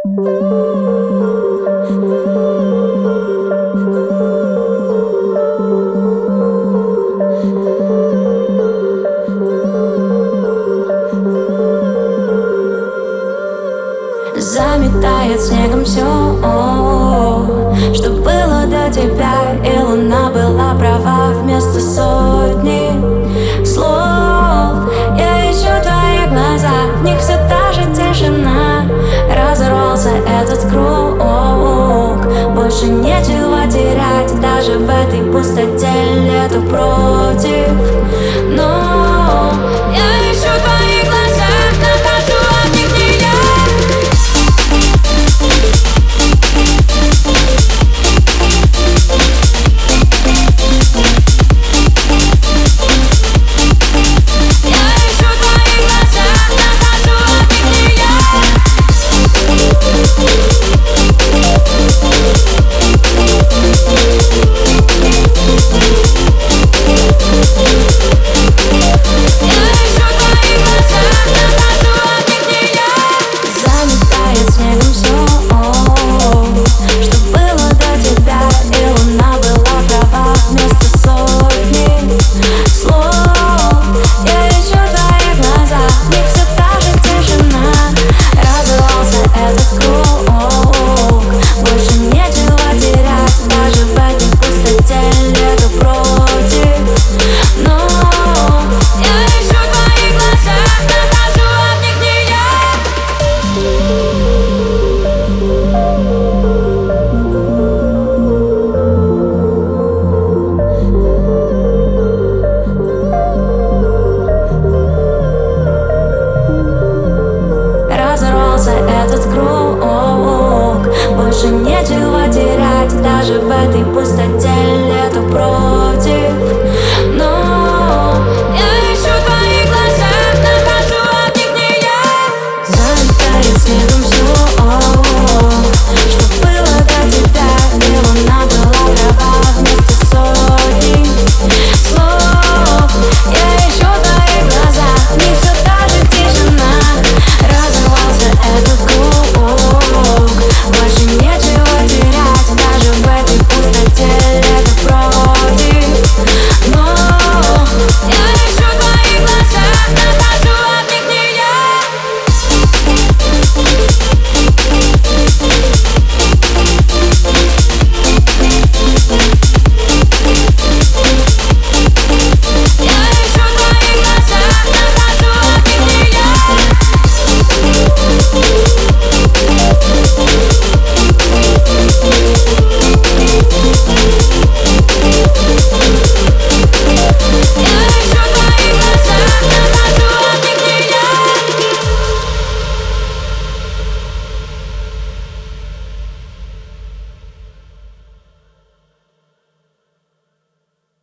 Заметает снегом все, что было до тебя. И луна была права. Вместо сотни слов я ищу твои глаза, в них все та же тишина. Разорвался этот круг, больше нечего терять. Даже в этой пустоте лету против. Но я ищу твои глаза, нахожу от них не я. Этот круг, больше нечего терять. Даже в этой пустоте лету против.